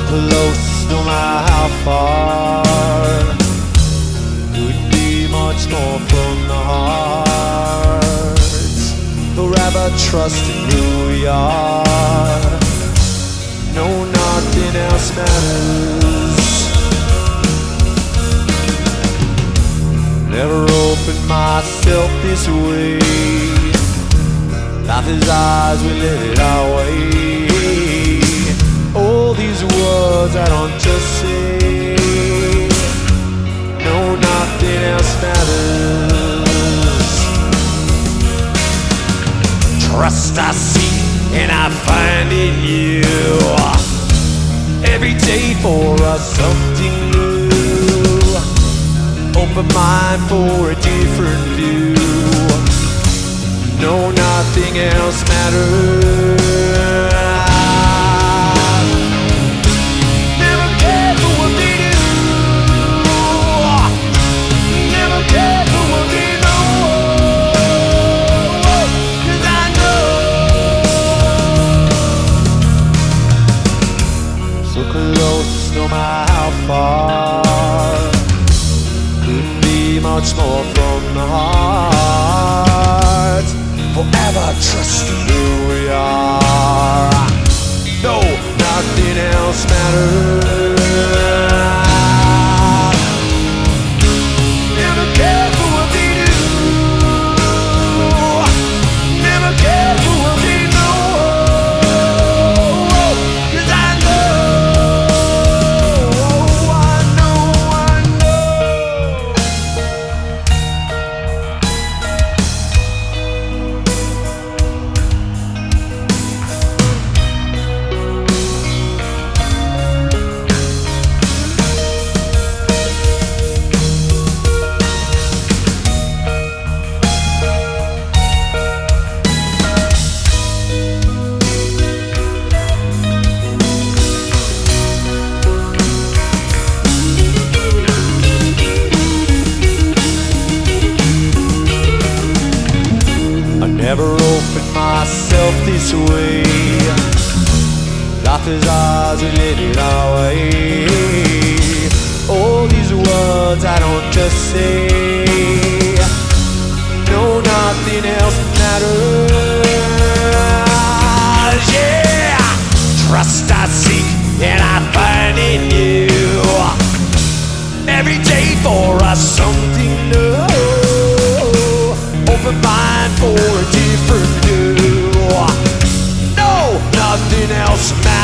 close, no matter how far. Couldn't be much more from the heart. Forever trusting who we are. No, nothing else matters. Never opened myself this way. Life is ours, we live it our way. All these words I don't just say. No, nothing else matters. Trust I see and I find in you. Every day for us something new. Open mind for a different view. No, nothing else matters. Never cared for what they do. Never cared for what they know. 'Cause I know. So close, no matter how far. Couldn't be much more from the heart. Forever trusting who we are. No, nothing else matters. Never cared for what they do. Never cared for what they know. 'Cause I know. Never opened myself this way. Life is ours, we live it our way. All these words I don't just say. No, nothing else matters. Yeah, trust I seek and I find in you. Every day for us something new. Open mind for a different view. No, nothing else matters.